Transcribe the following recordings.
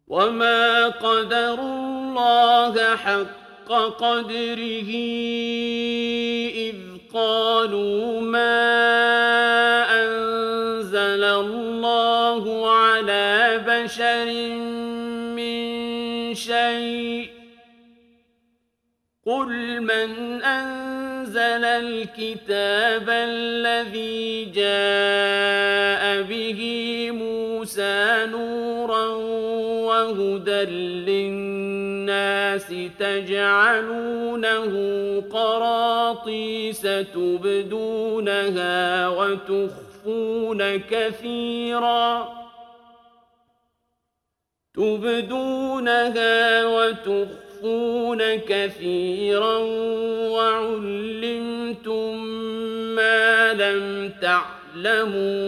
وما قدروا الله حق قدره إذ قالوا ما أنزل الله على بشر من شيء قل من أنزل الكتاب الذي جاء به موسى نورا وهدى للناس تجعلونه قراطيس تبدونها وتخفون كثيرا وعلمتم ما لم تعلموا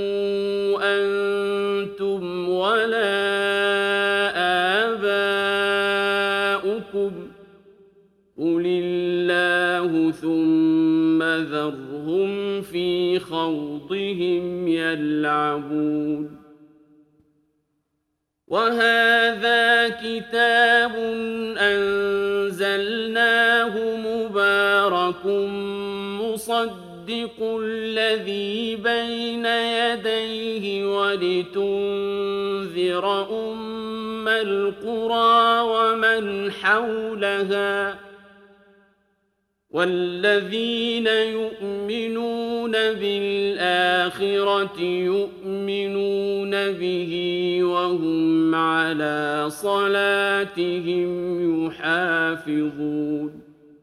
أنتم ولا آباؤكم قل الله ثم ذرهم في خوضهم يلعبون وهذا كتاب أنزلناه مبارك مصدق الذي بين يديه ولتنذر أم القرى ومن حولها والذين يؤمنون بالآخرة يؤمنون به وهم على صلاتهم يحافظون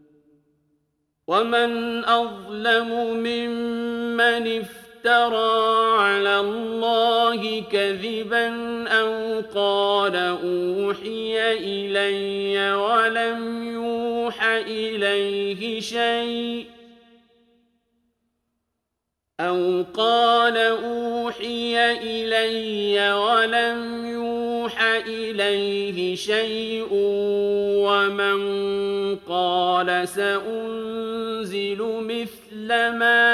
ومن أظلم ممن افترى على الله كذبا أو قال أوحي إلي ولم يوح إليه شيء ومن قال سأنزل مثل ما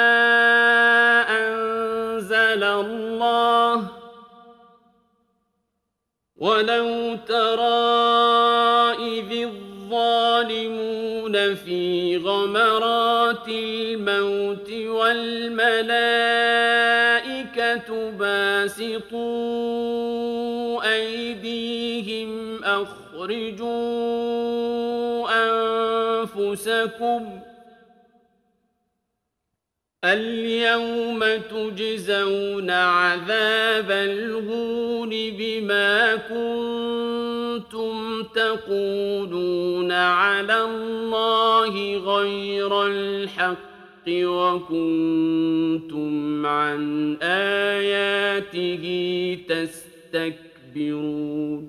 أنزل الله ولو ترى إذ الظالمون في غمرات الموت والملائكة باسطوا أيديهم أخرجوا أنفسكم اليوم تجزون عذاب الهون بما كنتم تقولون على الله غير الحق وكنتم عن آياته تستكبرون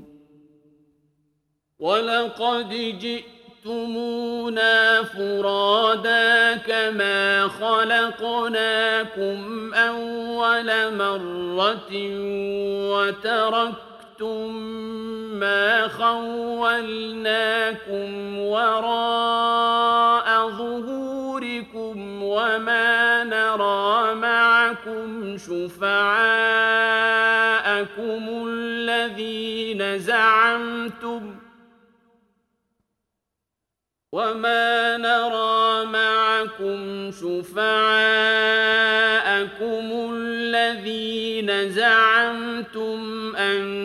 ولقد جئتمونا فرادا كما خلقناكم أول مرة وتركتم ما خولناكم وراء ظهوركم وما نرى معكم شفعاءكم الذين زعمتم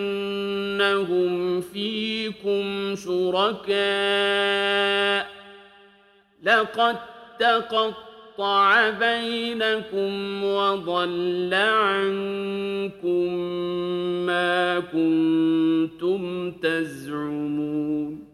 أنهم فيكم شركاء لقد تقطع بينكم وضل عنكم ما كنتم تزعمون